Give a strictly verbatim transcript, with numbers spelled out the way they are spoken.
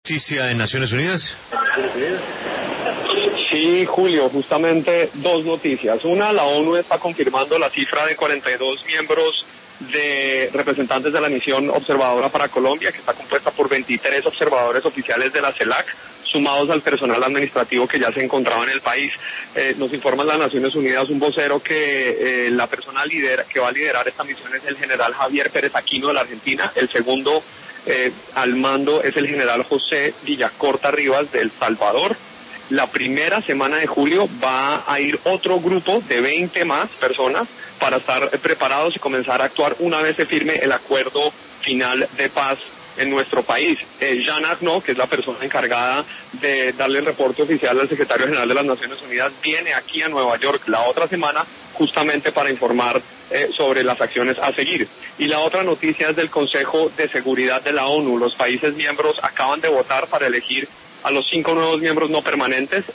Noticia en Naciones Unidas. Sí, Julio, justamente dos noticias. Una, la ONU está confirmando la cifra de cuarenta y dos miembros de representantes de la misión observadora para Colombia, que está compuesta por veintitrés observadores oficiales de la CELAC, sumados al personal administrativo que ya se encontraba en el país. Eh, nos informa las Naciones Unidas un vocero que eh, la persona lidera, que va a liderar esta misión es el general Javier Pérez Aquino de la Argentina. El segundo eh, al mando es el general José Villacorta Rivas de El Salvador. La primera semana de julio va a ir otro grupo de veinte más personas para estar preparados y comenzar a actuar una vez se firme el acuerdo final de paz en nuestro país. Eh, Jean Arnaud, que es la persona encargada de darle el reporte oficial al secretario general de las Naciones Unidas, viene aquí a Nueva York la otra semana justamente para informar eh, sobre las acciones a seguir. Y la otra noticia es del Consejo de Seguridad de la ONU. Los países miembros acaban de votar para elegir a los cinco nuevos miembros no permanentes.